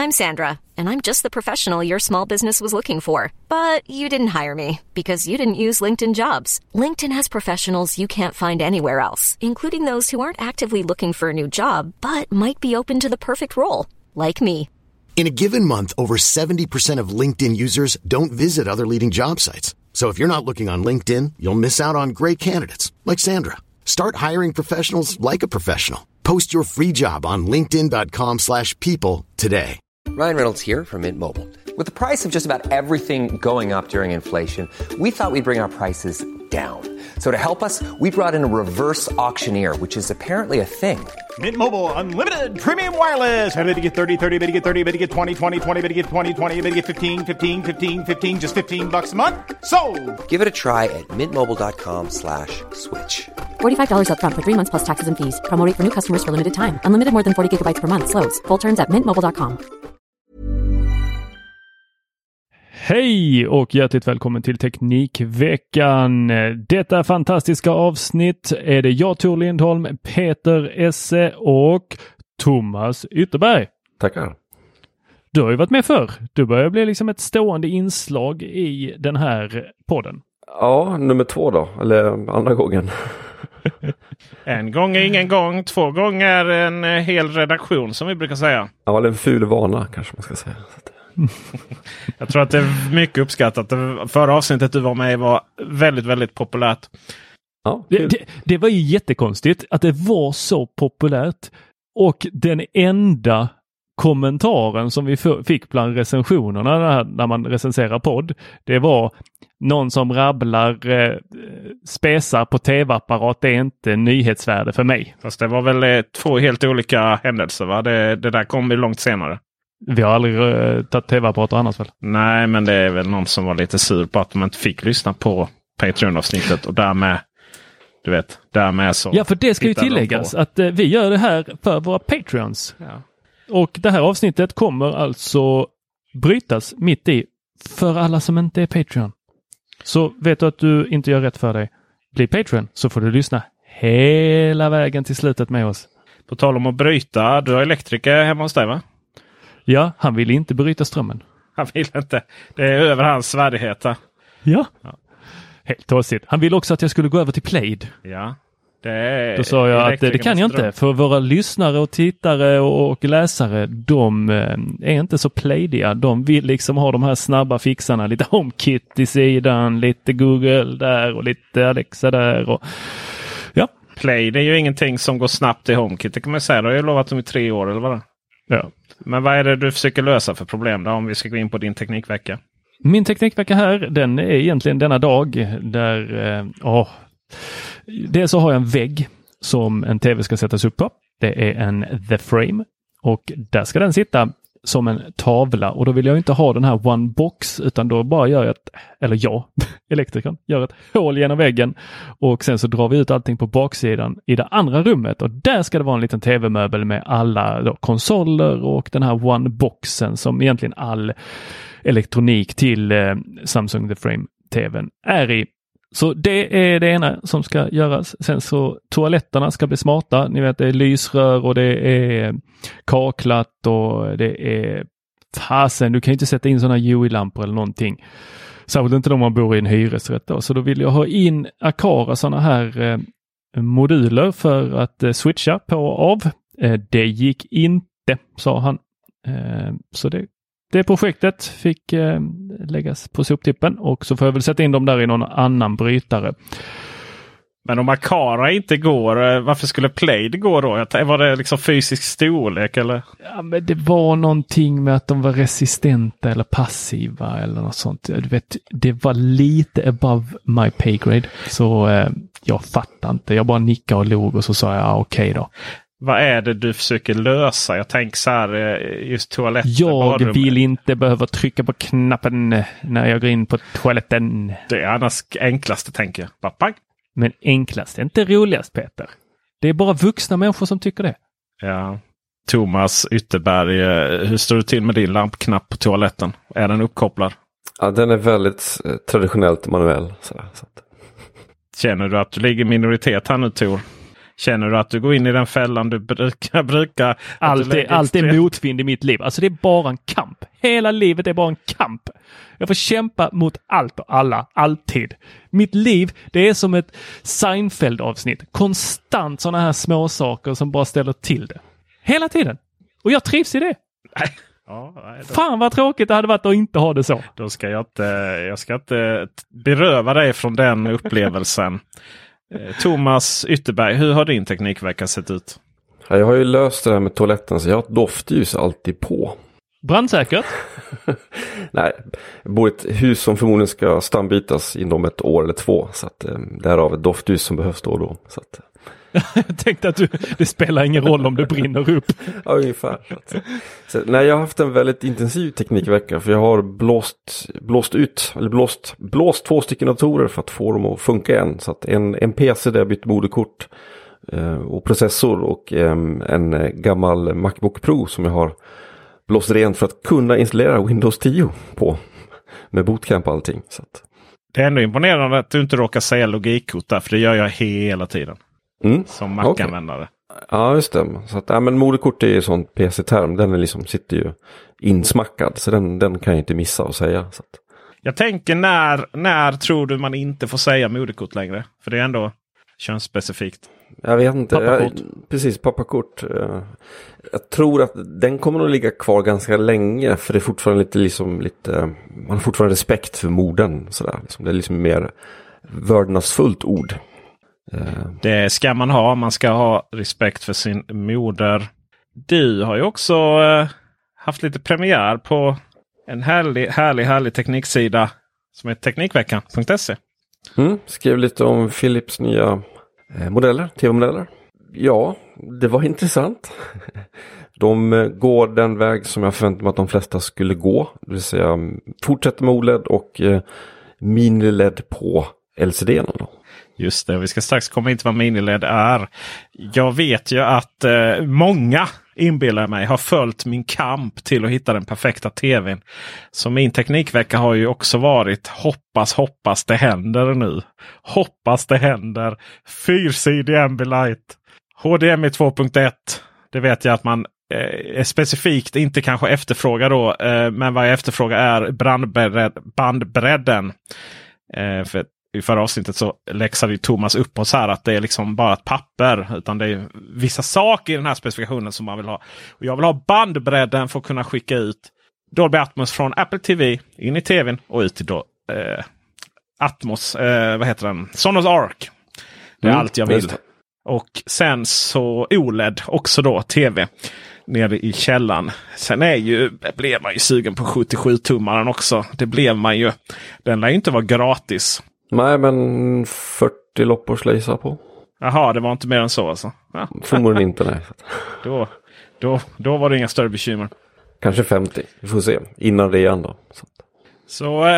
I'm Sandra, and I'm just the professional your small business was looking for. But you didn't hire me because you didn't use LinkedIn Jobs. LinkedIn has professionals you can't find anywhere else, including those who aren't actively looking for a new job, but might be open to the perfect role, like me. In a given month, over 70% of LinkedIn users don't visit other leading job sites. So if you're not looking on LinkedIn, you'll miss out on great candidates like Sandra. Start hiring professionals like a professional. Post your free job on linkedin.com/people today. Ryan Reynolds here from Mint Mobile. With the price of just about everything going up during inflation, we thought we'd bring our prices down. So to help us, we brought in a reverse auctioneer, which is apparently a thing. Mint Mobile Unlimited Premium Wireless. How to get 30, 30, how to get 30, how to get 20, 20, 20, how to get 20, 20, how to get 15, 15, 15, 15, just $15 a month? Sold! Give it a try at mintmobile.com/switch. $45 up front for 3 months plus taxes and fees. Promo rate for new customers for limited time. Unlimited more than 40 gigabytes per month. Slows full terms at mintmobile.com. Hej och hjärtligt välkommen till Teknikveckan. Detta fantastiska avsnitt är det jag, Tor Lindholm, Peter Esse och Thomas Ytterberg. Tackar. Du har ju varit med förr. Du börjar bli liksom ett stående inslag i den här podden. Ja, nummer 2 då. Eller andra gången. En gång är ingen gång. 2 gånger en hel redaktion som vi brukar säga. Ja, eller en ful vana kanske man ska säga. Jag tror att det är mycket uppskattat. Förra avsnittet du var med var väldigt, väldigt populärt. Ja, det var ju jättekonstigt att det var så populärt. Och den enda kommentaren som vi fick bland recensionerna när man recenserar podd, det var någon som rabblar spesar på tv-apparat. Det är inte nyhetsvärde för mig. Fast det var väl 2 helt olika händelser, va? Det där kom ju långt senare. Vi har aldrig tagit tv-apparater annars väl? Nej, men det är väl någon som var lite sur på att de inte fick lyssna på Patreon-avsnittet och därmed, du vet, därmed så... Ja, för det ska ju tilläggas att vi gör det här för våra Patreons. Ja. Och det här avsnittet kommer alltså brytas mitt i för alla som inte är Patreon. Så vet du att du inte gör rätt för dig. Bli Patreon så får du lyssna hela vägen till slutet med oss. På tal om att bryta, du har elektriker hemma hos dig, va? Ja, han vill inte bryta strömmen. Han vill inte. Det är över hans värdighet. Ja. Helt tossigt. Han vill också att jag skulle gå över till Plaid. Ja. Då sa jag att det kan jag inte. För våra lyssnare och tittare och läsare, de är inte så Plaidiga. De vill liksom ha de här snabba fixarna. Lite HomeKit i sidan, lite Google där och lite Alexa där. Och ja. Plaid är ju ingenting som går snabbt i HomeKit. Det kan man säga. Det har ju lovat dem i 3 år eller vad det är. Ja. Men vad är det du försöker lösa för problem då, om vi ska gå in på din teknikvecka? Min teknikvecka här, den är egentligen denna dag där dels så har jag en vägg som en tv ska sättas upp på. Det är en The Frame och där ska den sitta som en tavla och då vill jag inte ha den här one box utan då bara gör jag elektrikern gör ett hål genom väggen och sen så drar vi ut allting på baksidan i det andra rummet och där ska det vara en liten tv-möbel med alla då, konsoler och den här one boxen som egentligen all elektronik till Samsung The Frame TV:n är i. Så det är det ena som ska göras. Sen så toaletterna ska bli smarta. Ni vet det är lysrör och det är kaklat och det är fasen. Du kan inte sätta in sådana UI-lampor eller någonting. Särskilt inte om man bor i en hyresrätt då. Så då vill jag ha in Aqara sådana här moduler för att switcha på och av. Det gick inte, sa han. Så det projektet fick läggas på soptippen och så får jag väl sätta in dem där i någon annan brytare. Men om Aqara inte går, varför skulle Plaid gå då? Var det liksom fysisk storlek eller? Ja, men det var någonting med att de var resistenta eller passiva eller något sånt. Du vet, det var lite above my pay grade. Så jag fattar inte. Jag bara nickade och log och så sa jag okej då. Vad är det du försöker lösa? Jag tänker så här, just toaletten. Jag vill inte behöva trycka på knappen när jag går in på toaletten. Det är annars enklaste, tänker jag. Bara men enklast är inte roligast, Peter. Det är bara vuxna människor som tycker det. Ja. Thomas Ytterberg, hur står det till med din lampknapp på toaletten? Är den uppkopplad? Ja, den är väldigt traditionellt manuell. Så att... Känner du att du ligger i minoritet här nu, Tor? Känner du att du går in i den fällan du brukar allt är motvind i mitt liv. Alltså det är bara en kamp. Hela livet är bara en kamp. Jag får kämpa mot allt och alla, alltid. Mitt liv, det är som ett Seinfeld-avsnitt. Konstant sådana här små saker som bara ställer till det. Hela tiden. Och jag trivs i det. Fan vad tråkigt det hade varit att inte ha det så. Då ska jag ska inte beröva dig från den upplevelsen. Thomas Ytterberg, hur har din teknikvecka sett ut? Ja, jag har ju löst det här med toaletten så jag har ett doftljus alltid på. Brandsäkert? Nej, jag bor i ett hus som förmodligen ska stambytas inom ett år eller 2. Så att därav ett doftljus som behövs då och då. Så att, jag tänkte att det spelar ingen roll om det brinner upp. Ja, ungefär. Nej, jag har haft en väldigt intensiv teknikvecka för jag har blåst 2 stycken datorer för att få dem att funka igen. Så att en PC där jag bytt moderkort och processor och en gammal MacBook Pro som jag har blåst rent för att kunna installera Windows 10 på med bootcamp och allting. Så att. Det är ändå imponerande att du inte råkar säga logikkort där, för det gör jag hela tiden. Som Mac-användare. Okay. Ja, just det. Så att, men moderkort är ju sån PC-term. Den är liksom, sitter ju insmackad. Så den kan jag inte missa att säga. Så att. Jag tänker när tror du man inte får säga moderkort längre? För det är ändå könsspecifikt. Jag vet inte. Pappakort. Precis, pappakort. Jag tror att den kommer att ligga kvar ganska länge. För det är fortfarande lite man har fortfarande respekt för modern. Sådär. Det är liksom mer vördnadsfullt ord. Det ska man ha. Man ska ha respekt för sin moder. Du har ju också haft lite premiär på en härlig tekniksida som är teknikveckan.se. Skrev lite om Philips nya modeller, tv-modeller. Ja, det var intressant. De går den väg som jag förväntade mig att de flesta skulle gå. Det vill säga fortsätta med OLED och mini-LED på LCD-erna då. Just det, vi ska strax komma in till vad mini-LED är. Jag vet ju att många, inbillar mig, har följt min kamp till att hitta den perfekta tvn. Så min teknikvecka har ju också varit hoppas det händer nu. Hoppas det händer. 4-sidig Ambilight. HDMI 2.1. Det vet jag att man specifikt inte kanske efterfrågar då. Men vad jag efterfrågar är bandbredden. För i förra avsnittet så läxade ju Thomas upp oss här att det är liksom bara ett papper. Utan det är vissa saker i den här specifikationen som man vill ha. Och jag vill ha bandbredden för att kunna skicka ut Dolby Atmos från Apple TV in i tvn och ut till Atmos, vad heter den? Sonos Arc. Det är allt jag vill. Och sen så OLED också då, tv nere i källan. Sen blev man ju sugen på 77-tummaren också. Det blev man ju. Den lär ju inte vara gratis. Nej, men 40 loppor slöjsa på. Jaha, det var inte mer än så alltså. Ja. Förmodligen inte, nej. Då var det inga större bekymmer. Kanske 50, vi får se. Innan det igen då. Så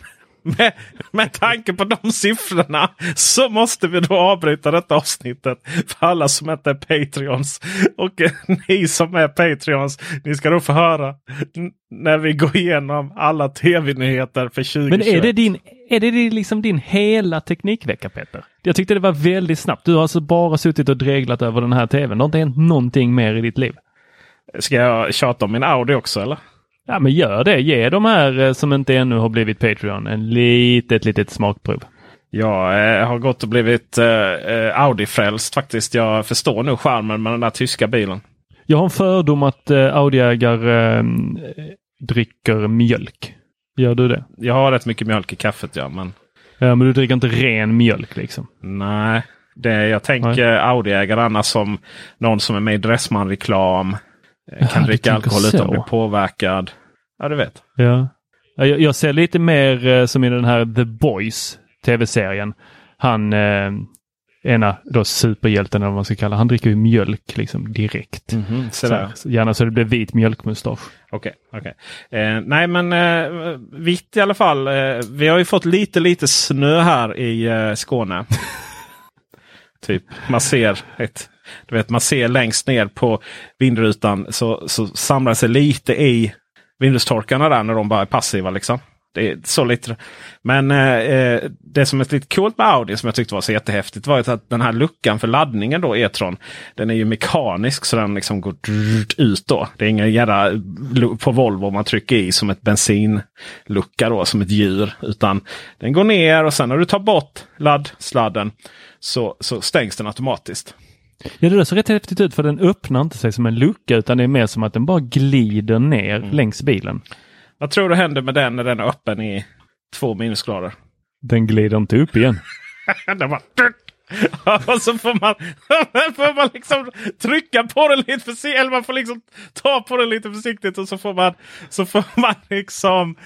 med tanke på de siffrorna så måste vi då avbryta detta avsnittet för alla som inte är Patreons. Och ni som är Patreons, ni ska då få höra när vi går igenom alla tv-nyheter för 2021. Men är det liksom din hela teknikvecka, Peter? Jag tyckte det var väldigt snabbt. Du har alltså bara suttit och dreglat över den här tvn. Det har inte hänt någonting mer i ditt liv. Ska jag tjata om min Audi också, eller? Ja, men gör det. Ge de här som inte ännu har blivit Patreon en litet smakprov. Jag har gått och blivit Audi-frälst faktiskt. Jag förstår nu charmen med den där tyska bilen. Jag har en fördom att Audi-ägare dricker mjölk. Gör du det? Jag har rätt mycket mjölk i kaffet, ja. Men du dricker inte ren mjölk liksom? Nej, jag tänker Audi-ägare annars som någon som är med i Dressman-reklam. Kan dricka alkohol utan att bli påverkad. Ja, du vet. Ja. Jag ser lite mer som i den här The Boys tv-serien. Han ena då superhjälten eller vad man ska kalla. Han dricker ju mjölk liksom direkt. Så gärna så det blir vit mjölkmustasch. Okej. Nej, men vitt i alla fall. Vi har ju fått lite snö här i Skåne. Typ man ser längst ner på vindrutan så samlar sig lite i vindustorkarna där när de bara är passiva liksom. Det är så lite. Men det som är lite coolt med Audi som jag tyckte var så jättehäftigt var att den här luckan för laddningen då, e-tron, den är ju mekanisk så den liksom går ut då. Det är ingen jävla på Volvo man trycker i som ett bensinlucka då, som ett djur. Utan den går ner och sen när du tar bort laddsladden så stängs den automatiskt. Ja, det ser rätt häftigt ut för den öppnar inte sig som en lucka utan det är mer som att den bara glider ner längs bilen. Vad tror du händer med den när den är öppen i 2 minusgrader? Den glider inte upp igen. Den bara... Och så får man liksom trycka på den lite försiktigt. Eller man får liksom ta på den lite försiktigt. Och så får man liksom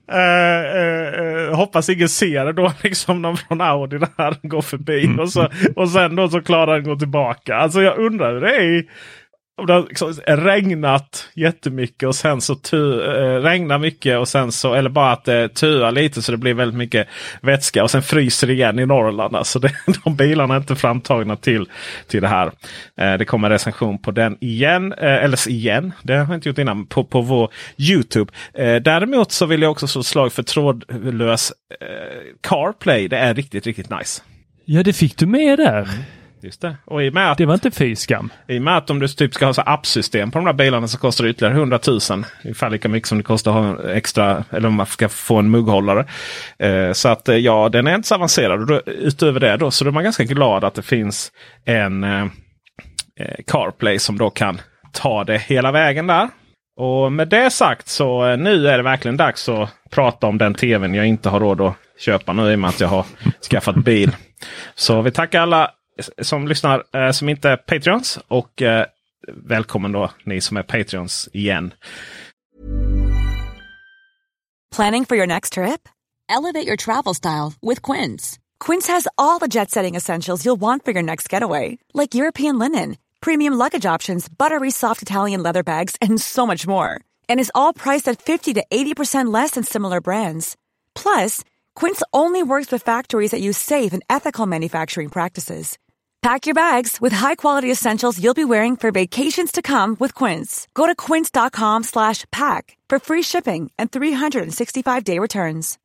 hoppas ingen ser det då. Liksom någon från Audi där går förbi. Och sen då så klarar den gå tillbaka. Alltså jag undrar det är... Om det har liksom regnat jättemycket och sen så regnar mycket och sen så, eller bara att det tuar lite så det blir väldigt mycket vätska och sen fryser det igen i Norrland. Alltså de bilarna är inte framtagna till det här. Det kommer recension på den igen. Det har jag inte gjort innan på vår YouTube. Däremot så vill jag också slå slag för trådlös CarPlay. Det är riktigt, riktigt nice. Ja, det fick du med där. Just det. Och i och med att, det var inte fyskam. I och med att om du typ ska ha så appsystem på de här bilarna så kostar det ytterligare 100 000. Ungefär lika mycket som det kostar att ha en extra, eller om man ska få en mugghållare. Så att ja, den är inte så avancerad. Och då, utöver det då så är man ganska glad att det finns en CarPlay som då kan ta det hela vägen där. Och med det sagt så nu är det verkligen dags att prata om den tvn jag inte har råd att köpa nu i och med att jag har skaffat bil. Så vi tackar alla som lyssnar som inte är Patreons och välkommen då ni som är Patreons igen. Planning for your next trip? Elevate your travel style with Quince. Quince has all the jet-setting essentials you'll want for your next getaway, like European linen, premium luggage options, buttery soft Italian leather bags, and so much more. And is all priced at 50 to 80% less than similar brands. Plus, Quince only works with factories that use safe and ethical manufacturing practices. Pack your bags with high-quality essentials you'll be wearing for vacations to come with Quince. Go to quince.com/pack for free shipping and 365-day returns.